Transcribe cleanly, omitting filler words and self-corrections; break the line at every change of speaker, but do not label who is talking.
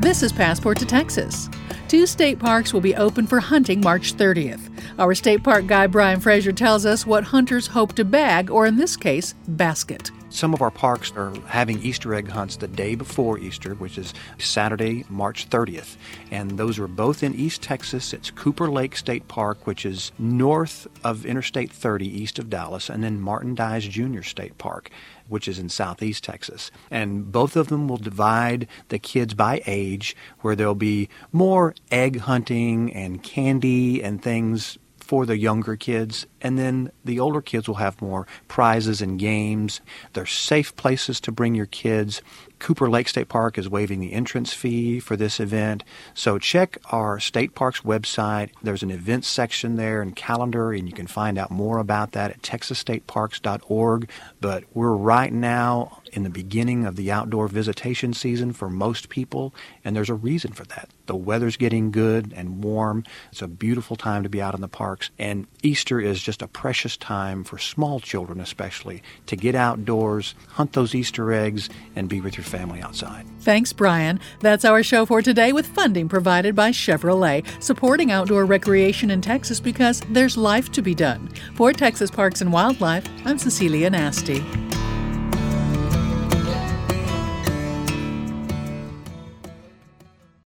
This is Passport to Texas. 2 state parks will be open for hunting March 30th. Our state park guy Brian Fraser tells us what hunters hope to bag, or in this case, basket.
Some of our parks are having Easter egg hunts the day before Easter, which is Saturday, March 30th. And those are both in East Texas. It's Cooper Lake State Park, which is north of Interstate 30, east of Dallas, and then Martin Dies Jr. State Park, which is in southeast Texas. And both of them will divide the kids by age, where there'll be more egg hunting and candy and things for the younger kids, and then the older kids will have more prizes and games. They're safe places to bring your kids. Cooper Lake State Park is waiving the entrance fee for this event. So check our state park's website. There's an events section there and calendar, and you can find out more about that at texasstateparks.org. But we're right now in the beginning of the outdoor visitation season for most people, and there's a reason for that. The weather's getting good and warm. It's a beautiful time to be out in the parks, and Easter is just a precious time for small children especially to get outdoors, hunt those Easter eggs, and be with your family outside.
Thanks, Brian. That's our show for today, with funding provided by Chevrolet, supporting outdoor recreation in Texas because there's life to be done. For Texas Parks and Wildlife, I'm Cecilia Nasty.